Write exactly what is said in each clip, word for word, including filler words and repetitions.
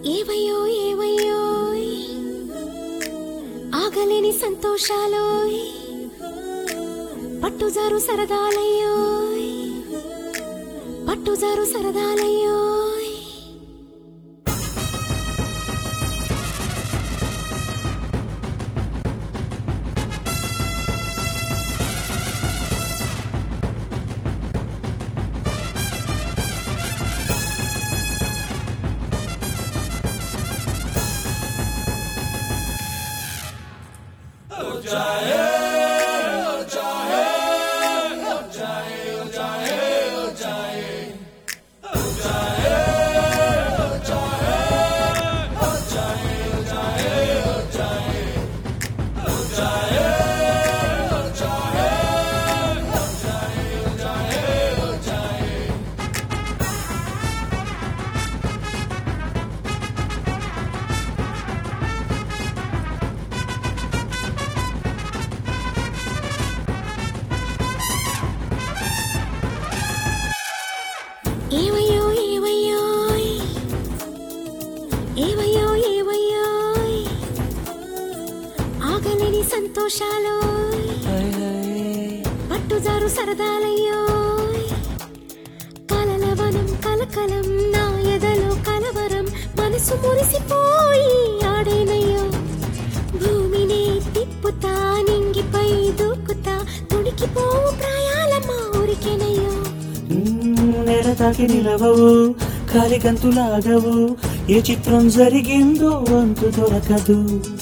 ఏవయ్యో ఏవయ్యో ఆగలేని సంతోషాలో పట్టుజారు సరదాలయ్యో పట్టుజారు సరదాలయ్యో ఏవయ్యో ఏవయ్యో ఏవయ్యో ఏవయ్యో ఆగలేని సంతోషాలు పట్టుజారు సరదాలయ్యో కలలవనం కలకలం నా ఎదలో కలవరం మనసు మురిసిపోయి ఆడేనయ్యో భూమిని తిప్పుతా నింగిపై దూకుతా తుడికిపోవు ప్రాయాలమ్మా ఊరికేనయ్యో నేల తాకి నిలవవు కాలి గంతులాగవు ఏ చిత్రం జరిగిందో అంతు దొరకదు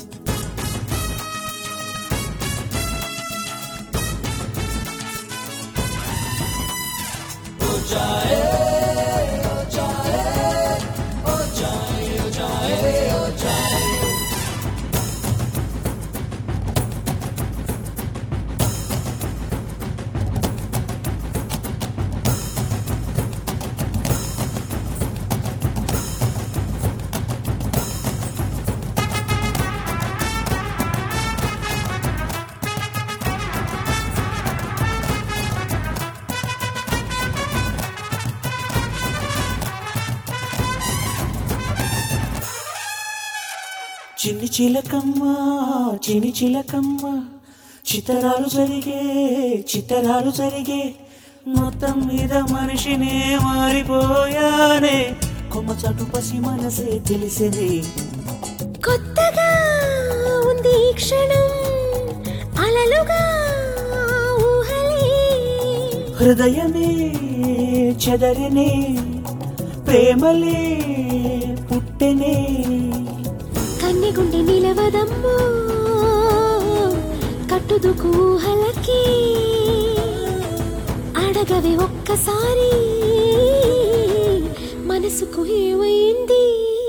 చిన్ని చిలకమ్మ చిన్ని చిలకమ్మ చిత్తరాలు జరిగే చిత్తరాలు జరిగే మొత్తం మీద మనిషినే మారిపోయానే కొమ్మ చాటు పసి మనసే తెలిసేది కొత్తగా ఉంది ఈ క్షణం అలలుగా ఊహలే హృదయమే చెదరనే ప్రేమలే పుట్టెనే కన్నెగుండె నిలవదమ్మో కట్టుదుకు ఊహలకి అడగవే ఒక్కసారి మనసుకు ఏమైంది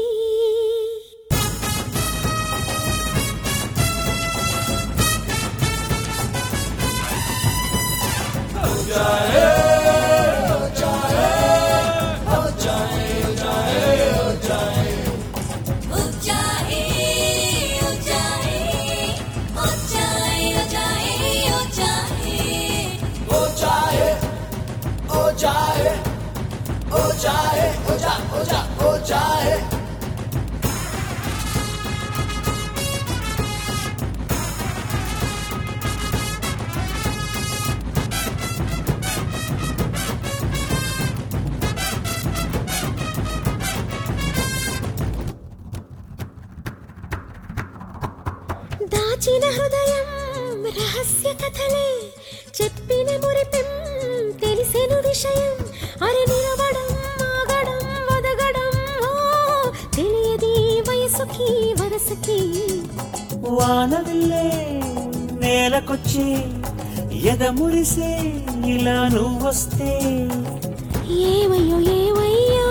దాచిన హృదయం రహస్య కథలే చెప్పిన మురిపెం తెలిసెను విషయం అరే నిలవడం ఆగడం వదగడం ఓ తెలియది వయసుకి వరసకి వానవిల్లే నేలకొచ్చి ఎద మురిసే ఇలా నువ్వొస్తే ఏవయ్యో ఏవయ్యో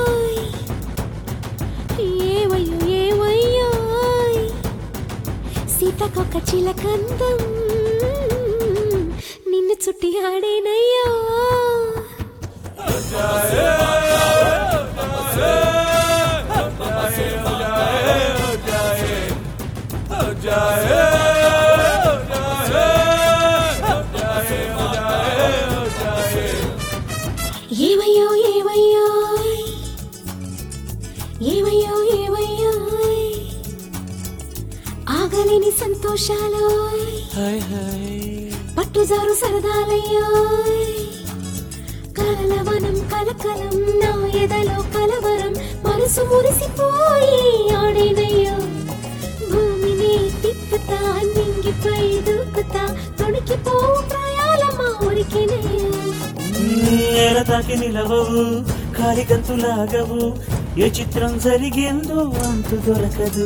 ఏవయ్యో ఏవయ్యో సీతకొక చిలకందం నిన్ను చుట్టి ఆడేనయ్యో ఏవయ్యో ఏవయ్యో ఏవయ్యో ఏవయ్యో లేని సంతోషాలు హాయ్ హాయ్ పట్టుజారు సరదాలయ్యో కలలవనం కలకలం నా ఎదలో కలవరం మనసు మురిసిపోయి ఆడేనయ్యో భూమిని తిప్పుతా నింగిపై దూకుతా తొణికిపో ప్రాయాలమ్మా ఊరికేనయ్యో నేల తాకి నిలవవు కాలి గంతులాగవు ఏ చిత్రం జరిగిందో అంతు దొరకదు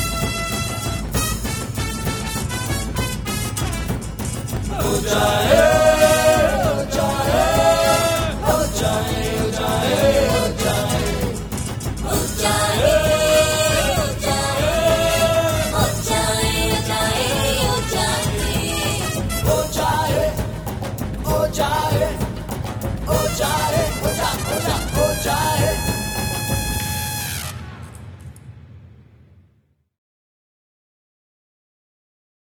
Oh,